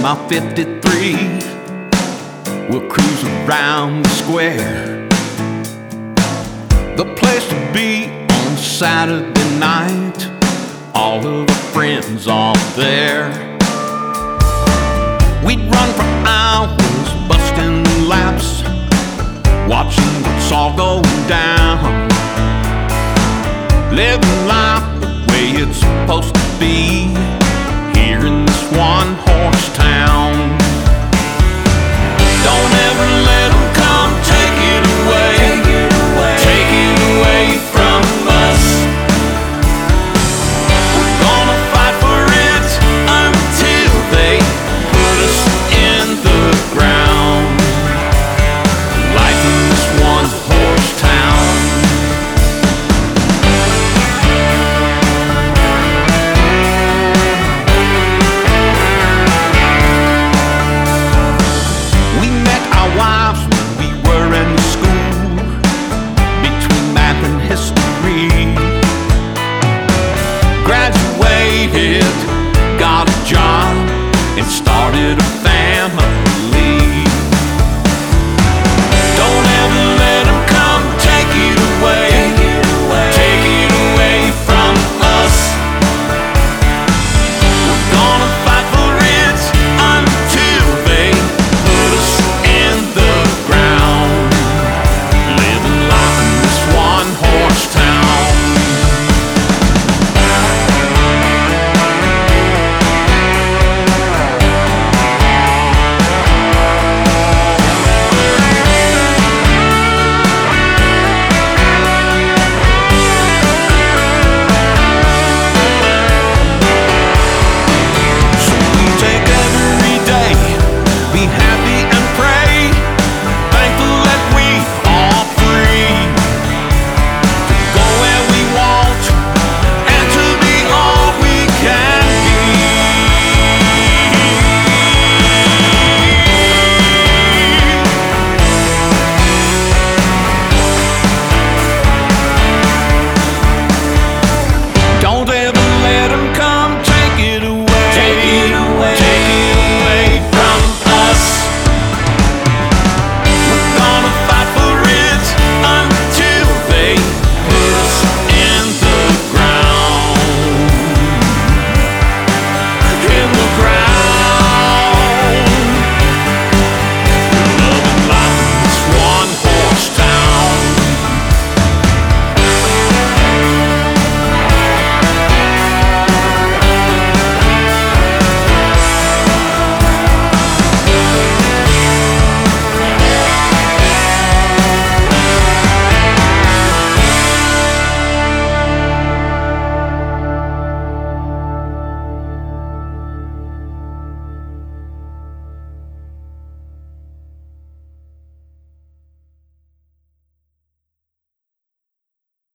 my 53, we'll cruise around the square. The place to be on Saturday night, all of our friends are there. We'd run for hours, busting laps, watching what's all going down, living life the way it's supposed to be here in this one-horse town. Don't ever let them come take it away, take it away from us. We're gonna fight for it until they put us in the ground. Life in this one-horse town. We met our wives when we were in school, between math and history. Graduated, got a job, and started a